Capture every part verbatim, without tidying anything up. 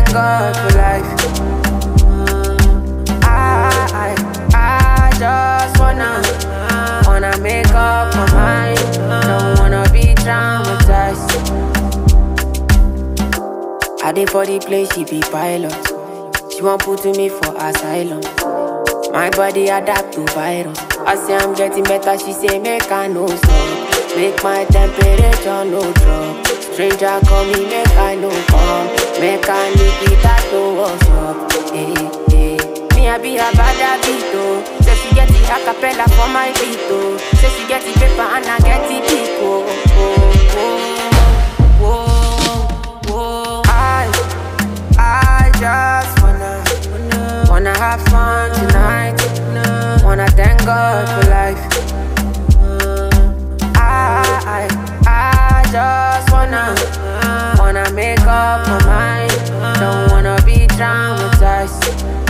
thank God for life. I, I, I just wanna, wanna make up my mind. Don't wanna be traumatized. I did for the place, she be pilot. She won't put me for asylum. My body adapt to virus. I say I'm getting better, she say make I no stop. Make my temperature no drop. Stranger call me, make I no come. Make I need it, that to wash up. Hey, hey. Me I be a bad habit, oh. Say she get the acapella for my beat, oh. Say she get the paper and I get the beat, oh. Oh, oh, oh, oh. I, I just wanna, wanna, wanna have fun tonight. Wanna thank God for life. I, I, I just wanna, wanna make up my mind. Don't wanna be traumatized.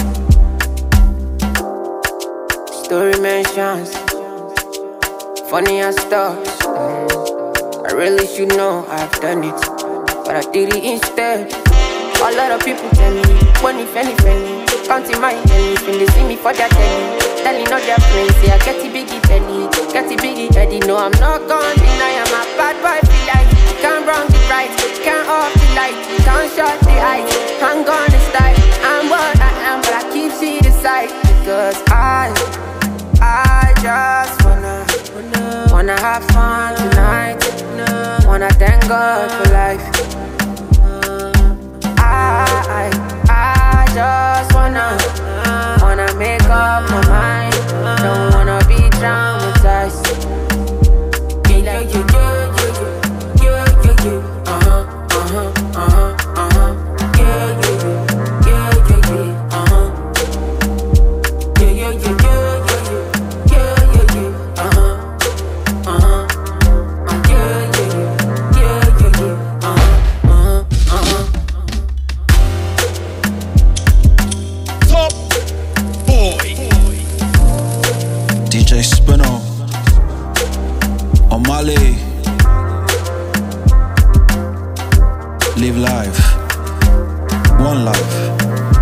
Story mentions funny as stuff. I really should know I've done it, but I did it instead. A lot of people tell me, money, penny, penny. Counting my pennies when they see me for their telly. Telling all their friends, say I get the biggie penny, get the biggie heady. No, I'm not gonna deny I'm a bad boy, feel like can't wrong the right, can't off the light, can't short the height. I'm gonna style, I'm what I am, but I keep see the sight. Because I, I just wanna, wanna, wanna have fun tonight. Wanna thank God for life. I, I just wanna, wanna make up my mind. Don't wanna be traumatized. Yeah, yeah, yeah, yeah, yeah, yeah, yeah. Uh-huh, uh-huh, uh-huh, uh-huh. Yeah, yeah, yeah, yeah, yeah, uh-huh. Yeah, yeah, yeah, yeah, yeah, yeah, yeah, yeah, uh-huh, uh-huh. Yeah, yeah, yeah, yeah, yeah, yeah, uh-huh, uh-huh, uh-huh. Top boy D J Spinno O'Malley. Live life, one life.